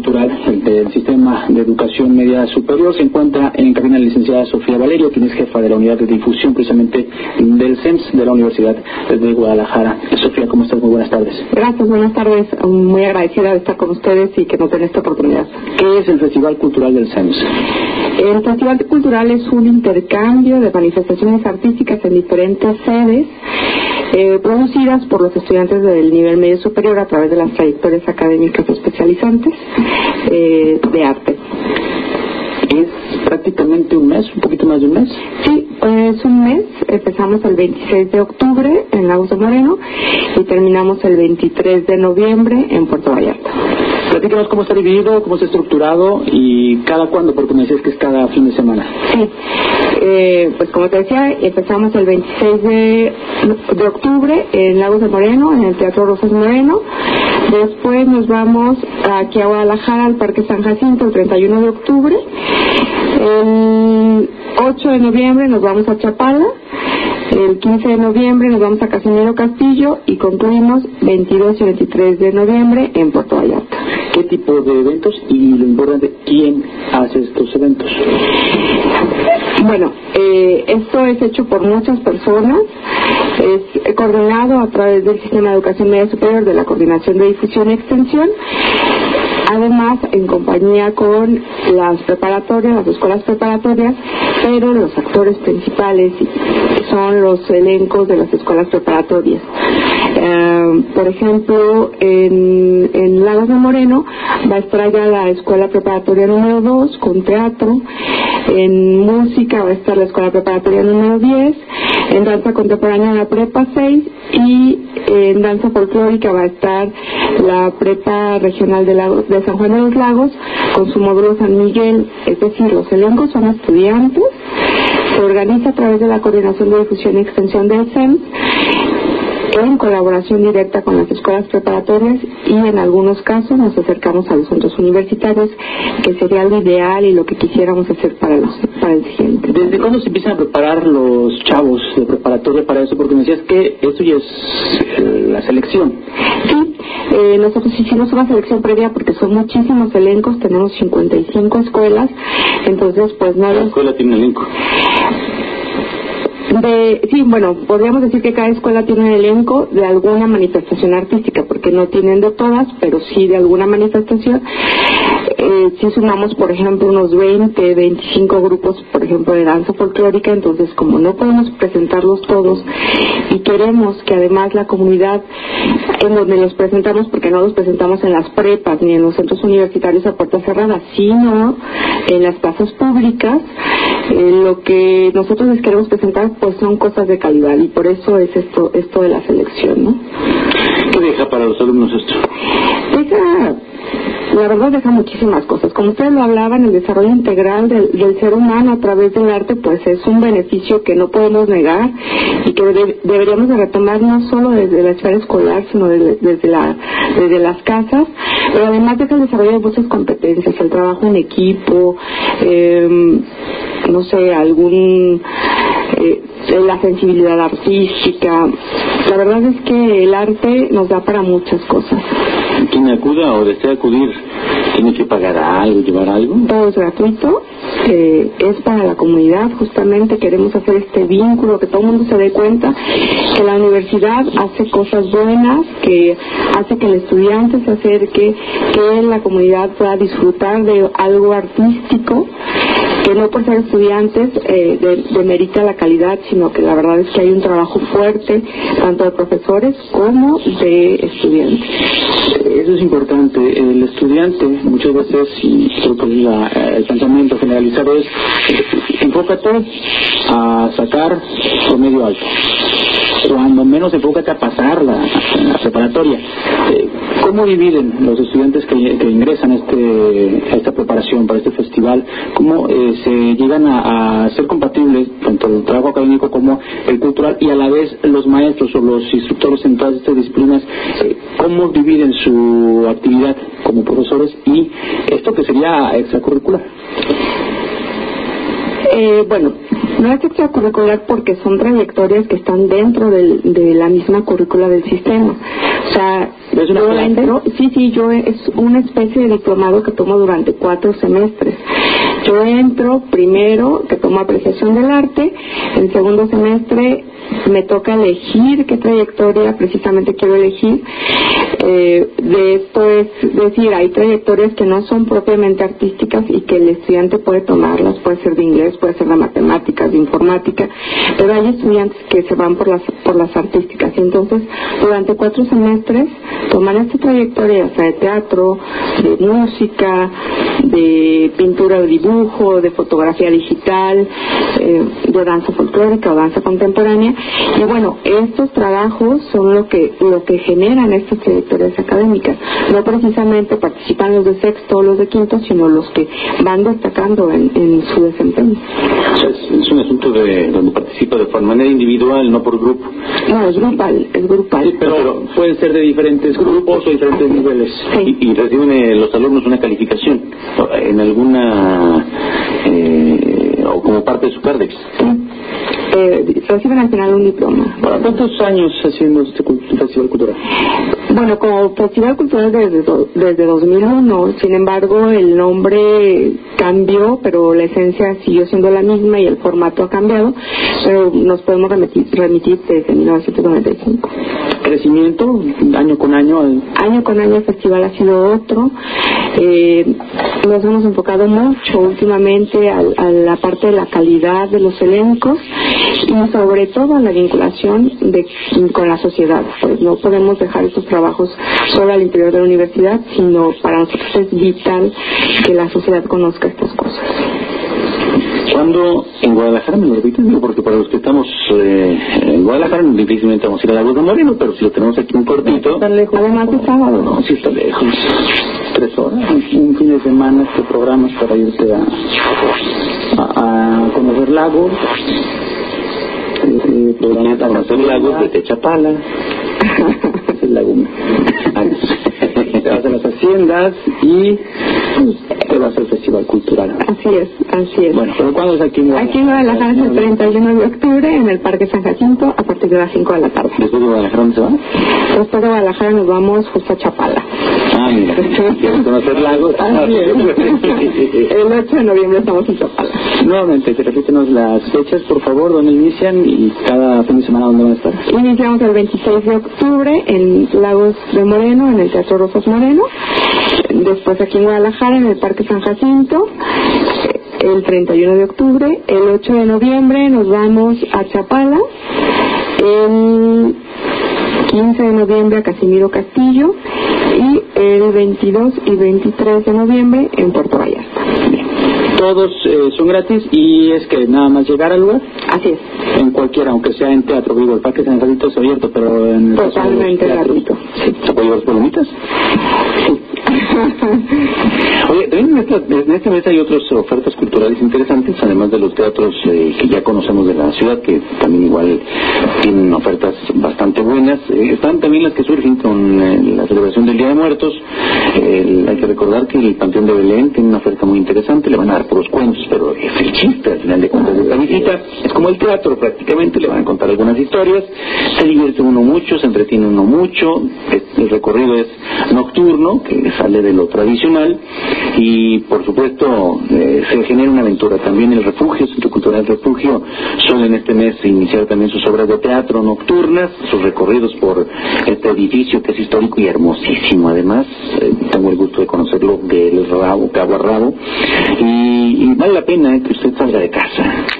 cultural del Sistema de Educación Media Superior. Se encuentra en cabina la licenciada Sofía Valerio, quien es jefa de la unidad de difusión precisamente del CEMS de la Universidad de Guadalajara. Sofía, ¿cómo estás? Muy buenas tardes. Gracias, buenas tardes. Muy agradecida de estar con ustedes y que nos den esta oportunidad. ¿Qué es el Festival Cultural del CEMS? El Festival Cultural es un intercambio de manifestaciones artísticas en diferentes sedes producidas por los estudiantes del nivel medio superior a través de las trayectorias académicas especializantes de arte. ¿Es prácticamente un mes, un poquito más de un mes? Sí, es un mes. Empezamos el 26 de octubre en Lagos de Moreno y terminamos el 23 de noviembre en Puerto Vallarta. Platícanos cómo está dividido, cómo está estructurado y cada cuándo, porque me decías que es cada fin de semana. Sí, pues como te decía, empezamos el 26 de octubre en Lagos de Moreno, en el Teatro Rosas Moreno. Después nos vamos aquí a Guadalajara, al Parque San Jacinto, el 31 de octubre. El 8 de noviembre nos vamos a Chapala. El 15 de noviembre nos vamos a Casimiro Castillo y concluimos 22 y 23 de noviembre en Puerto Vallarta. ¿Qué tipo de eventos y lo importante, quién hace estos eventos? Bueno, esto es hecho por muchas personas, es coordinado a través del Sistema de Educación Media Superior de la Coordinación de Difusión y Extensión, además en compañía con las preparatorias, las escuelas preparatorias, pero los actores principales son los elencos de las escuelas preparatorias. Por ejemplo, en Lagos de Moreno va a estar ya la escuela preparatoria número 2 con teatro. En música va a estar la escuela preparatoria número 10, en danza contemporánea la prepa 6 y en danza folclórica va a estar la prepa regional de San Juan de los Lagos con su módulo San Miguel. Es decir, los elencos son estudiantes, se organiza a través de la Coordinación de Difusión y Extensión del CEMS en colaboración directa con las escuelas preparatorias y en algunos casos nos acercamos a los centros universitarios, que sería lo ideal y lo que quisiéramos hacer para el siguiente. ¿Desde cuándo se empiezan a preparar los chavos de preparatoria para eso? Porque me decías que esto ya es la selección. Sí, nosotros hicimos una selección previa porque son muchísimos elencos, tenemos 55 escuelas, entonces pues no... ¿La escuela tiene elenco? Sí, bueno, podríamos decir que cada escuela tiene un elenco de alguna manifestación artística, porque no tienen de todas, pero sí de alguna manifestación. Si sumamos, por ejemplo, unos 20, 25 grupos, por ejemplo, de danza folclórica, entonces como no podemos presentarlos todos y queremos que además la comunidad en donde los presentamos, porque no los presentamos en las prepas ni en los centros universitarios a puertas cerradas, sino en las plazas públicas, lo que nosotros les queremos presentar pues son cosas de calidad y por eso es esto de la selección, ¿no? ¿Qué deja para los alumnos esto? La verdad deja muchísimas cosas. Como ustedes lo hablaban, el desarrollo integral del ser humano a través del arte pues es un beneficio que no podemos negar y que deberíamos de retomar no solo desde la esfera escolar, sino desde las casas, pero además deja el desarrollo de muchas competencias, el trabajo en equipo, no sé, la sensibilidad artística. La verdad es que el arte nos da para muchas cosas. Quien acuda o desea acudir, ¿tiene que pagar algo, llevar algo? Todo es gratuito, es para la comunidad. Justamente queremos hacer este vínculo, que todo el mundo se dé cuenta que la universidad hace cosas buenas, que hace que el estudiante se acerque, que la comunidad pueda disfrutar de algo artístico, que no por ser estudiantes demerita la calidad, sino que la verdad es que hay un trabajo fuerte tanto de profesores como de estudiantes. Eso es importante. El estudiante muchas veces, y creo que el pensamiento generalizado es enfócate a sacar promedio alto, cuando menos enfócate a pasar la preparatoria. ¿Cómo dividen los estudiantes que ingresan a esta preparación para este festival? ¿Cómo se llegan a ser compatibles tanto el trabajo académico como el cultural, y a la vez los maestros o los instructores en todas estas disciplinas, cómo dividen su actividad como profesores y esto que sería extracurricular? Bueno, no es extracurricular porque son trayectorias que están dentro de la misma currícula del sistema. O sea, ¿es una clase? Yo es una especie de diplomado que tomo durante 4 semestres. Yo entro primero, que tomo apreciación del arte, el segundo semestre me toca elegir qué trayectoria precisamente quiero elegir. De esto es decir, hay trayectorias que no son propiamente artísticas y que el estudiante puede tomarlas, puede ser de inglés, puede ser de matemáticas, de informática, pero hay estudiantes que se van por las artísticas, y entonces durante 4 semestres toman esta trayectoria, o sea, de teatro, de música, de pintura o dibujo, de fotografía digital, de danza folclórica o danza contemporánea. Y bueno, estos trabajos son lo que generan estas trayectorias académicas. No precisamente participan los de sexto o los de quinto, sino los que van destacando en su desempeño. O sea, es un asunto donde participa de manera individual, no por grupo. No, es grupal. Sí, pero pueden ser de diferentes grupos o diferentes niveles. Sí. Y reciben los alumnos una calificación en alguna o como parte de su CARDEX. Sí. Reciben al final un diploma. ¿Cuántos años haciendo este festival cultural? Bueno, como festival cultural desde 2001, sin embargo el nombre cambió, pero la esencia siguió siendo la misma y el formato ha cambiado, pero nos podemos remitir desde 1995. ¿Crecimiento año con año? Año con año el festival ha sido otro. Nos hemos enfocado mucho últimamente a la parte de la calidad de los elencos y sobre todo a la vinculación con la sociedad. Pues no podemos dejar estos trabajos solo al interior de la universidad, sino para nosotros es vital que la sociedad conozca estas cosas. ¿Cuándo en Guadalajara, me lo repites? Porque para los que estamos en Guadalajara difícilmente vamos a ir a Lagos de Moreno, pero si lo tenemos aquí un cortito. ¿Tan lejos? Además de sábado. No, sí está lejos. 3 horas. Un fin de semana te programas para irte a conocer lagos. Programas a conocer lagos de Techapala. Es el lago. Te vas a las haciendas y te vas al festival cultural. Así es. Bueno, ¿pero cuándo es aquí en Guadalajara? Aquí en Guadalajara es el 31 de octubre en el Parque San Jacinto a partir de las 5 de la tarde. ¿Después de Guadalajara dónde se va? Después de Guadalajara nos vamos justo a Chapala. Ah, mira, ¿quieres conocer lagos? Así es. El 8 de noviembre estamos en Chapala. Nuevamente, repítenos las fechas, por favor, dónde inician y cada fin de semana dónde van a estar. Iniciamos el 26 de octubre en Lagos de Moreno, en el Teatro Rosas Moreno. Después aquí en Guadalajara, en el Parque San Jacinto, el 31 de octubre. El 8 de noviembre nos vamos a Chapala. El 15 de noviembre a Casimiro Castillo. Y el 22 y 23 de noviembre en Puerto Vallarta. Todos son gratis y es que nada más llegar al lugar. Así es. En cualquiera, aunque sea en teatro, digo, el Parque San Jacinto es abierto, pero en totalmente gratuito. Sí. ¿Se puede llevar palomitas? Sí. Oye, también en este mes hay otras ofertas culturales interesantes, además de los teatros que ya conocemos de la ciudad, que también igual tienen ofertas bastante buenas. Están también las que surgen con la celebración del Día de Muertos. Hay que recordar que el Panteón de Belén tiene una oferta muy interesante, le van a dar puros cuentos, pero es el chiste al final de cuentas de esta visita. Es como el teatro, prácticamente le van a contar algunas historias, se divierte uno mucho, se entretiene uno mucho. El recorrido es nocturno, que sale de lo tradicional, y por supuesto se genera una aventura. También el Refugio, Centro Cultural Refugio, suele en este mes iniciar también sus obras de teatro nocturnas, sus recorridos por este edificio que es histórico y hermosísimo. Además, tengo el gusto de conocerlo de cabo a rabo, y vale la pena que usted salga de casa.